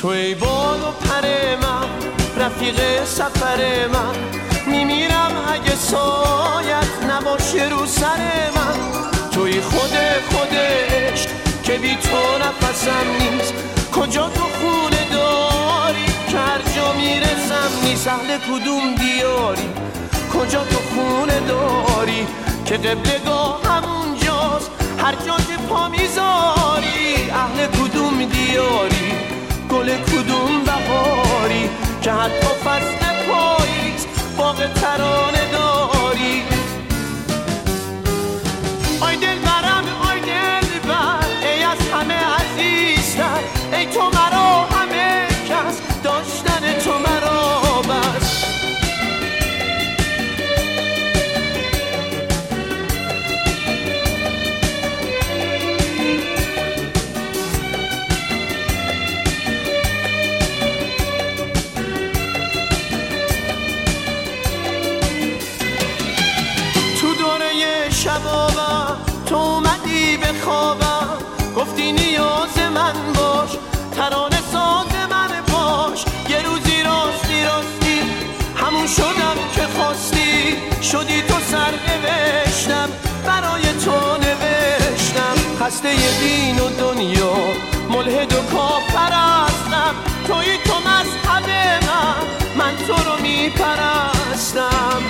تو ای بال و پر من، رفیق سفر من، میمیرم اگه سایت نباشه رو سر من. توی خودش که بی تو نفسم نیست، کجا تو خونه داری که هر جا میرسم نیست. اهل کدوم دیاری، کجا تو خونه داری که قبلگاه همونجاست هر جا که پا میذاری. اهل کدوم دیاری، گل کدوم بهاری که حتی فصل پاییز باغ ترانه داری. آی دل برم، آی دل بر، ای از همه عزیزتر، ای تو مرا همه کس، داشتن تو مرا بس. شبابم تو اومدی به خوابم، گفتی نیاز من باش، ترانه ساز من باش. یه روزی راستی همون شدم که خواستی، شدی تو سرنوشتم برای تو نوشتم. خسته دین و دنیا، ملحد و کافرستم، توی تو مذهب من تو رو میپرستم.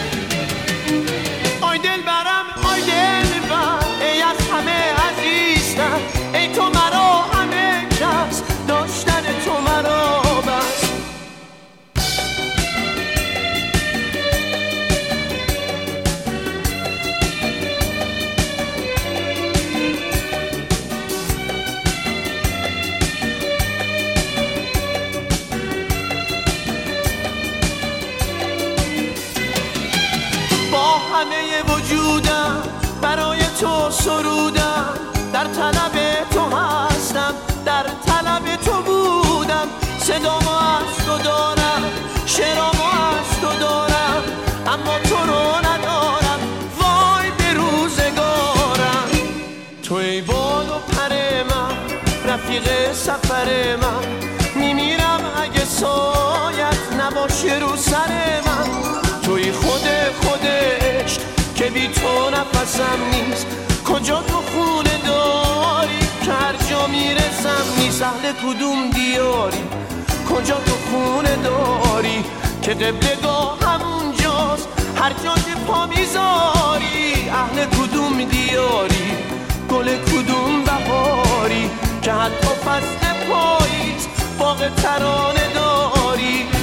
آی دل برم، آی دل بر، ای از همه عزیزتر، ای تو مرا همه کس، داشتن تو مرا بس. همه وجودم برای تو سرودم، در طلب تو هستم، در طلب تو بودم. صدامو از تو دارم، شعرامو از تو دارم، اما تو رو ندارم، وای به روزگارم. تو ای بال و پر من، رفیق سفر من، میمیرم اگه سایت نباشه رو سر من. توی خودش که بی تو نفسم نیست، کجا تو خونه داری که هر جا میرسم نیست. اهل کدوم دیاری، کجا تو خونه داری که قبلگاه همونجاست هر جا که پا میذاری. اهل کدوم دیاری، گل کدوم بهاری که حتی فصل پاییز باغ ترانه داری.